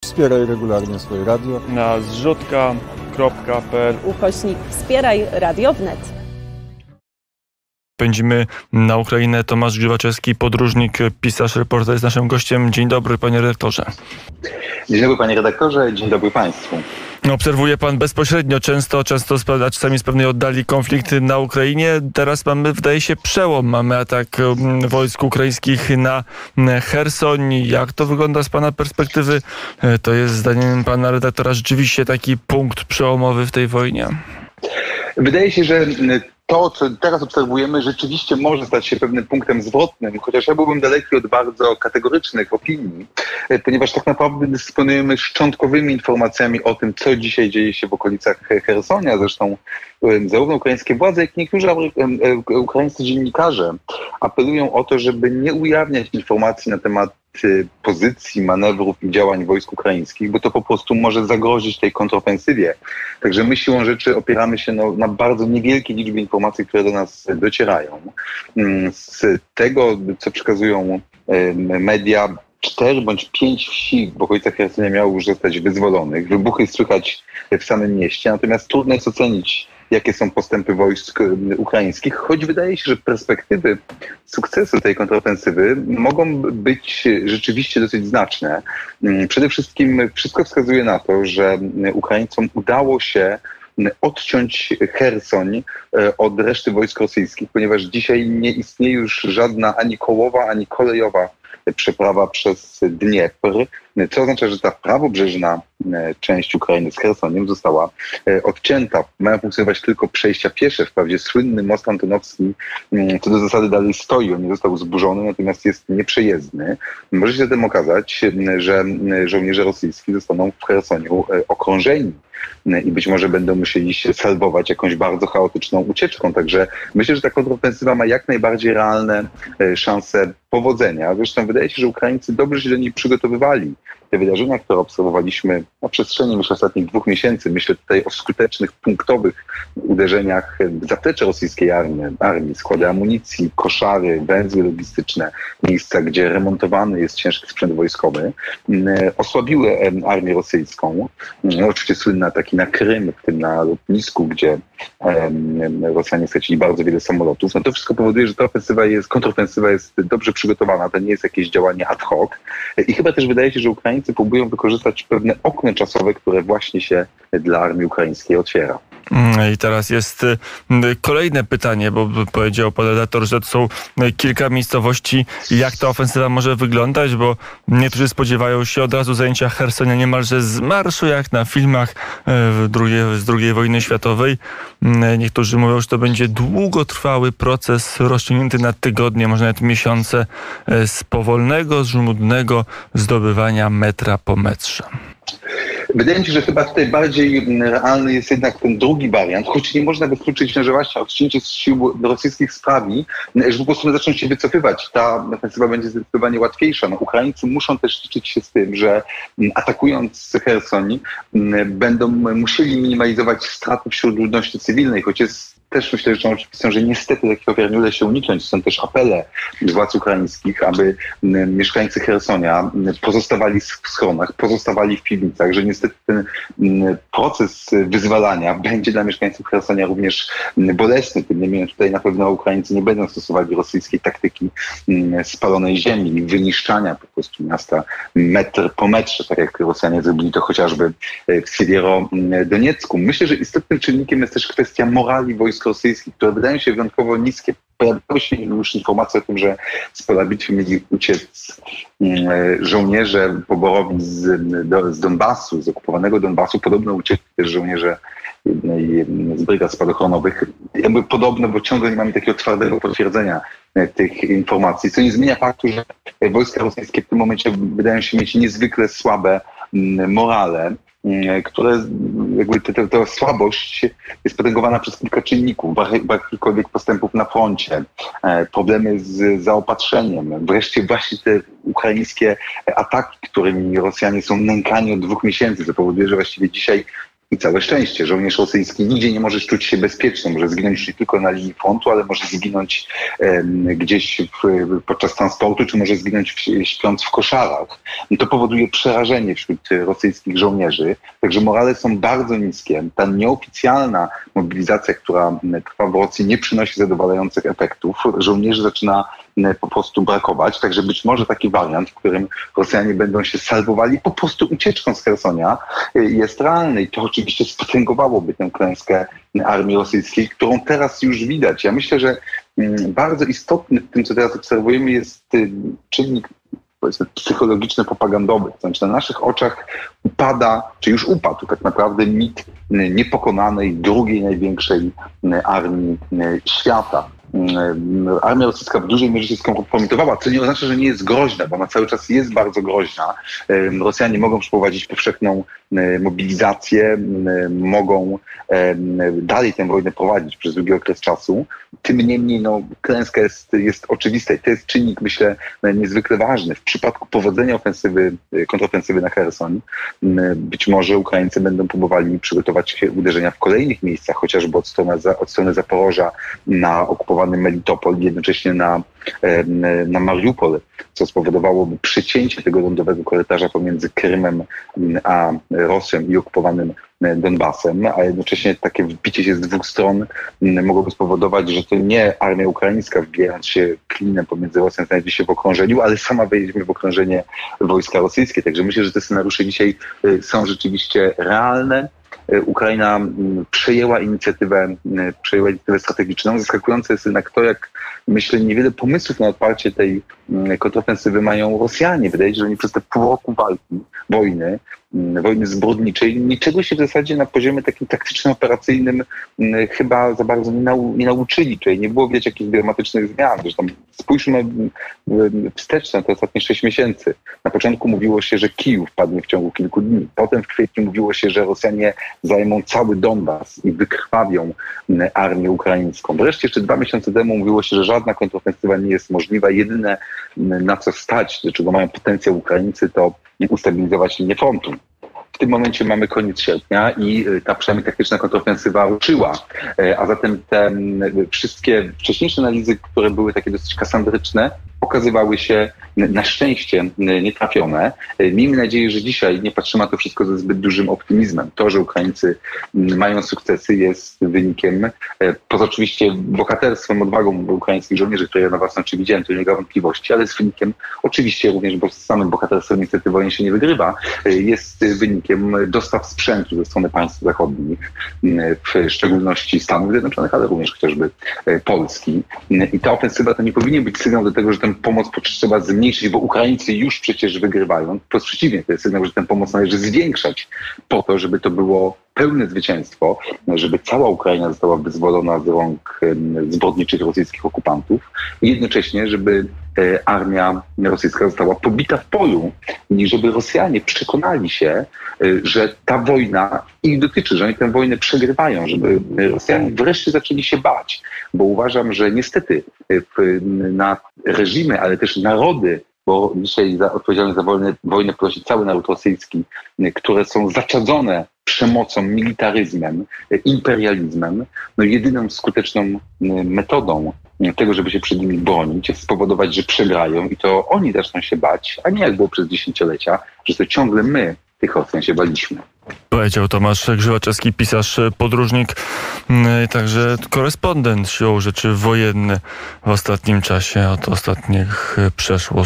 Wspieraj regularnie swoje radio na zrzutka.pl /Wspieraj Radio wnet. Pędzimy na Ukrainę. Tomasz Grzywaczewski, podróżnik, pisarz, reporter jest naszym gościem. Dzień dobry, panie redaktorze. Dzień dobry, panie redaktorze. Dzień dobry państwu. Obserwuje pan bezpośrednio, często czasami z pewnej oddali konflikt na Ukrainie. Teraz mamy, wydaje się, przełom. Mamy atak wojsk ukraińskich na Cherson. Jak to wygląda z pana perspektywy? To jest, zdaniem pana redaktora, rzeczywiście taki punkt przełomowy w tej wojnie? Wydaje się, że to, co teraz obserwujemy, rzeczywiście może stać się pewnym punktem zwrotnym, chociaż ja byłbym daleki od bardzo kategorycznych opinii, ponieważ tak naprawdę dysponujemy szczątkowymi informacjami o tym, co dzisiaj dzieje się w okolicach Chersonia. Zresztą zarówno ukraińskie władze, jak i niektórzy ukraińscy dziennikarze apelują o to, żeby nie ujawniać informacji na temat pozycji, manewrów i działań wojsk ukraińskich, bo to po prostu może zagrozić tej kontrofensywie. Także my siłą rzeczy opieramy się na bardzo niewielkiej liczbie informacji, które do nas docierają. Z tego, co przekazują media, 4 bądź 5 wsi w okolicach Chersonia miało już zostać wyzwolonych. Wybuchy słychać w samym mieście, natomiast trudno jest ocenić, jakie są postępy wojsk ukraińskich, choć wydaje się, że perspektywy sukcesu tej kontrofensywy mogą być rzeczywiście dosyć znaczne. Przede wszystkim wszystko wskazuje na to, że Ukraińcom udało się odciąć Chersoń od reszty wojsk rosyjskich, ponieważ dzisiaj nie istnieje już żadna ani kołowa, ani kolejowa przeprawa przez Dniepr, co oznacza, że ta prawobrzeżna część Ukrainy z Chersoniem została odcięta. Mają funkcjonować tylko przejścia piesze. Wprawdzie słynny most antonowski co do zasady dalej stoi. On nie został zburzony, natomiast jest nieprzejezdny. Może się zatem okazać, że żołnierze rosyjscy zostaną w Chersoniu okrążeni i być może będą musieli się salwować jakąś bardzo chaotyczną ucieczką. Także myślę, że ta kontrofensywa ma jak najbardziej realne szanse powodzenia. Zresztą wydaje się, że Ukraińcy dobrze się do niej przygotowywali. Te wydarzenia, które obserwowaliśmy na przestrzeni ostatnich 2 miesięcy, myślę tutaj o skutecznych, punktowych uderzeniach w zaplecze rosyjskiej armii, składy amunicji, koszary, węzły logistyczne, miejsca, gdzie remontowany jest ciężki sprzęt wojskowy, osłabiły armię rosyjską. Oczywiście słynne ataki na Krym, w tym na lotnisku, gdzie Rosjanie stracili bardzo wiele samolotów. No to wszystko powoduje, że ta kontrofensywa jest dobrze przygotowana, to nie jest jakieś działanie ad hoc. I chyba też wydaje się, że Ukraińcy próbują wykorzystać pewne okno czasowe, które właśnie się dla armii ukraińskiej otwiera. I teraz jest kolejne pytanie, bo powiedział pan redaktor, że to są kilka miejscowości. Jak ta ofensywa może wyglądać? Bo niektórzy spodziewają się od razu zajęcia Chersonia niemalże z marszu, jak na filmach z II wojny światowej. Niektórzy mówią, że to będzie długotrwały proces rozciągnięty na tygodnie, może nawet miesiące, z powolnego, żmudnego zdobywania metra po metrze. Wydaje mi się, że chyba tutaj bardziej realny jest jednak ten drugi wariant, choć nie można wykluczyć, że właśnie odcięcie z sił rosyjskich sprawi, że po prostu zaczną się wycofywać. Ta ofensywa będzie zdecydowanie łatwiejsza. No, Ukraińcy muszą też liczyć się z tym, że atakując Cherson będą musieli minimalizować straty wśród ludności cywilnej, choć jest też myślę, że oczywistą, że niestety takich ofiar nie uda się uniknąć. Są też apele władz ukraińskich, aby mieszkańcy Chersonia pozostawali w schronach, pozostawali w piwnicach, że niestety ten proces wyzwalania będzie dla mieszkańców Chersonia również bolesny. Tym niemniej tutaj na pewno Ukraińcy nie będą stosowali rosyjskiej taktyki spalonej ziemi, wyniszczania po prostu miasta metr po metrze, tak jak Rosjanie zrobili to chociażby w Siewierodoniecku. Myślę, że istotnym czynnikiem jest też kwestia morali wojsk rosyjskich, które wydają się wyjątkowo niskie. Pojawiały się już informacje o tym, że z pola bitwy mieli uciec żołnierze poborowi z Donbasu, z okupowanego Donbasu. Podobno uciekli też żołnierze jednej z brygad spadochronowych. Jakby podobno, bo ciągle nie mamy takiego twardego potwierdzenia tych informacji, co nie zmienia faktu, że wojska rosyjskie w tym momencie wydają się mieć niezwykle słabe morale, które jakby ta słabość jest potęgowana przez kilka czynników, jakichkolwiek postępów na froncie, problemy z zaopatrzeniem, wreszcie właśnie te ukraińskie ataki, którymi Rosjanie są nękani od 2 miesięcy, co powoduje, że właściwie dzisiaj I całe szczęście. Żołnierz rosyjski nigdzie nie może czuć się bezpieczny. Może zginąć nie tylko na linii frontu, ale może zginąć gdzieś podczas transportu, czy może zginąć śpiąc w koszarach. I to powoduje przerażenie wśród rosyjskich żołnierzy. Także morale są bardzo niskie. Ta nieoficjalna mobilizacja, która trwa w Rosji, nie przynosi zadowalających efektów. Żołnierzy zaczyna po prostu brakować. Także być może taki wariant, w którym Rosjanie będą się salwowali po prostu ucieczką z Chersonia, jest realny. I to oczywiście spotęgowałoby tę klęskę armii rosyjskiej, którą teraz już widać. Ja myślę, że bardzo istotny w tym, co teraz obserwujemy, jest czynnik, powiedzmy, psychologiczno-propagandowy. To znaczy na naszych oczach upada, czy już upadł tak naprawdę mit niepokonanej, drugiej największej armii świata. Armia rosyjska w dużej mierze się skompromitowała, co nie oznacza, że nie jest groźna, bo ona cały czas jest bardzo groźna. Rosjanie mogą przeprowadzić powszechną mobilizację, mogą dalej tę wojnę prowadzić przez długi okres czasu. Tym niemniej klęska jest oczywista i to jest czynnik, myślę, niezwykle ważny. W przypadku powodzenia kontrofensywy na Cherson być może Ukraińcy będą próbowali przygotować uderzenia w kolejnych miejscach, chociażby od strony Zaporoża na okupowany Melitopol, jednocześnie na Mariupol, co spowodowałoby przecięcie tego lądowego korytarza pomiędzy Krymem a Rosją i okupowanym Donbasem, a jednocześnie takie wbicie się z dwóch stron mogłoby spowodować, że to nie armia ukraińska, wbijając się klinem pomiędzy Rosją, znajdzie się w okrążeniu, ale sama wejdziemy w okrążenie wojska rosyjskie. Także myślę, że te scenariusze dzisiaj są rzeczywiście realne. Ukraina przejęła inicjatywę strategiczną. Zaskakujące jest jednak to, jak myślę, niewiele pomysłów na odparcie tej kontrofensywy mają Rosjanie. Wydaje się, że oni przez te pół roku wojny zbrodniczej, niczego się w zasadzie na poziomie takim taktyczno-operacyjnym chyba za bardzo nie nauczyli, czyli nie było widać jakichś dramatycznych zmian. Zresztą spójrzmy wstecz na te ostatnie 6 miesięcy. Na początku mówiło się, że Kijów padnie w ciągu kilku dni. Potem w kwietniu mówiło się, że Rosjanie zajmą cały Donbas i wykrwawią armię ukraińską. Wreszcie jeszcze 2 miesiące temu mówiło się, że żadna kontrofensywa nie jest możliwa. Jedyne, na co stać, do czego mają potencjał Ukraińcy, to ustabilizować linię frontu. W tym momencie mamy koniec sierpnia i ta przynajmniej taktyczna kontrofensywa ruszyła. A zatem te wszystkie wcześniejsze analizy, które były takie dosyć kasandryczne, okazywały się na szczęście nietrafione. Miejmy nadzieję, że dzisiaj nie patrzymy na to wszystko ze zbyt dużym optymizmem. To, że Ukraińcy mają sukcesy, jest wynikiem, poza oczywiście bohaterstwem, odwagą ukraińskich żołnierzy, które ja na własne oczy widziałem, to nie ma wątpliwości, ale jest wynikiem oczywiście również, bo z samym bohaterstwem niestety wojen się nie wygrywa, jest wynikiem dostaw sprzętu ze strony państw zachodnich, w szczególności Stanów Zjednoczonych, ale również chociażby Polski. I ta ofensywa to nie powinien być sygnał do tego, że tę pomoc trzeba zmniejszyć, bo Ukraińcy już przecież wygrywają. Wprost przeciwnie, to jest sygnał, że tę pomoc należy zwiększać po to, żeby to było pełne zwycięstwo, żeby cała Ukraina została wyzwolona z rąk zbrodniczych rosyjskich okupantów i jednocześnie, żeby armia rosyjska została pobita w polu i żeby Rosjanie przekonali się, że ta wojna ich dotyczy, że oni tę wojnę przegrywają, żeby Rosjanie wreszcie zaczęli się bać, bo uważam, że niestety na reżimy, ale też narody, bo dzisiaj odpowiedzialność za wojnę ponosi cały naród rosyjski, które są zaczadzone przemocą, militaryzmem, imperializmem, jedyną skuteczną metodą tego, żeby się przed nimi bronić, jest spowodować, że przegrają i to oni zaczną się bać, a nie jak było przez dziesięciolecia, że to ciągle my tych Rosjan się baliśmy. Powiedział Tomasz Grzywaczewski, pisarz, podróżnik, także korespondent siłą rzeczy wojenny w ostatnim czasie. Od ostatnich przeszło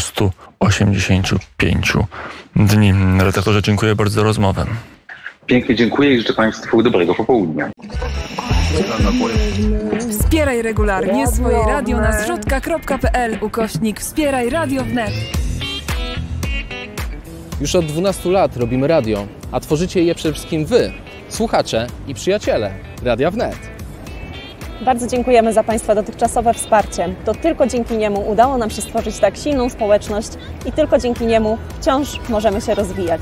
185 dni. Redaktorze, dziękuję bardzo za rozmowę. Pięknie dziękuję i życzę Państwu dobrego popołudnia. Wspieraj regularnie swoje radio na zrzutka.pl/wspieraj Radio Wnet. Już od 12 lat robimy radio, a tworzycie je przede wszystkim wy, słuchacze i przyjaciele Radia Wnet. Bardzo dziękujemy za Państwa dotychczasowe wsparcie. To tylko dzięki niemu udało nam się stworzyć tak silną społeczność i tylko dzięki niemu wciąż możemy się rozwijać.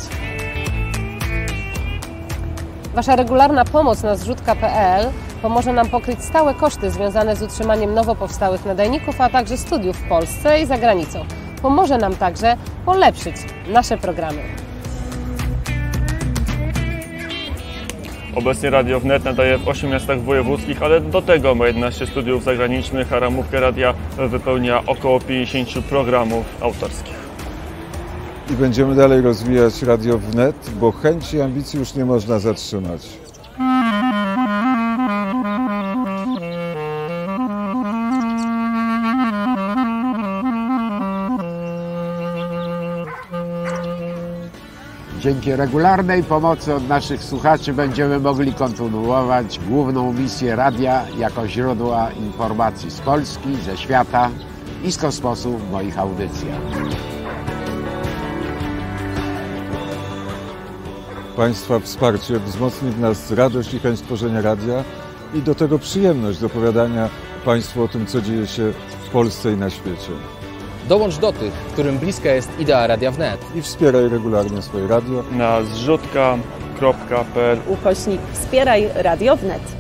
Wasza regularna pomoc na zrzutka.pl pomoże nam pokryć stałe koszty związane z utrzymaniem nowo powstałych nadajników, a także studiów w Polsce i za granicą. Pomoże nam także polepszyć nasze programy. Obecnie Radio Wnet nadaje w 8 miastach wojewódzkich, ale do tego ma 11 studiów zagranicznych, a ramówkę radia wypełnia około 50 programów autorskich. I będziemy dalej rozwijać Radio Wnet, bo chęci i ambicji już nie można zatrzymać. Dzięki regularnej pomocy od naszych słuchaczy będziemy mogli kontynuować główną misję radia jako źródła informacji z Polski, ze świata i z kosmosu w moich audycjach. Państwa wsparcie wzmocni w nas radość i chęć tworzenia radia i do tego przyjemność z opowiadania Państwu o tym, co dzieje się w Polsce i na świecie. Dołącz do tych, którym bliska jest idea Radia Wnet. I wspieraj regularnie swoje radio. Na zrzutka.pl /Wspieraj Radio Wnet.